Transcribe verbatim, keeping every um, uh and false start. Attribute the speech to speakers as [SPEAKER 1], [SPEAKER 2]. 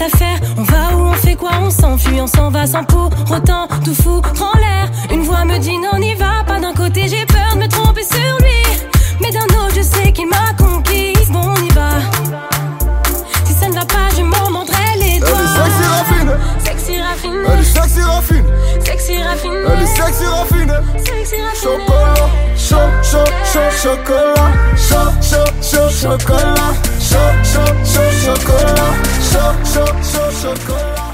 [SPEAKER 1] à faire. On va où, on fait quoi, on s'enfuit, on s'en va sans pour autant tout foutre en l'air. Une voix me dit non, n'y va pas. D'un côté j'ai peur de me tromper sur lui, mais d'un autre je sais qu'il m'a conquise. Bon, on y va. Si ça ne va pas, je m'en mordrai les doigts.
[SPEAKER 2] Elle est sexy raffine,
[SPEAKER 1] sexy raffine,
[SPEAKER 2] elle est sexy raffine,
[SPEAKER 1] sexy raffine,
[SPEAKER 2] elle est sexy raffine,
[SPEAKER 1] sexy raffine.
[SPEAKER 2] chocolat, chaud, chaud, chaud, chocolat, chaud, chaud, chaud, chocolat, chaud, chaud, chaud, chocolat, chaud, chaud, chaud, chocolat.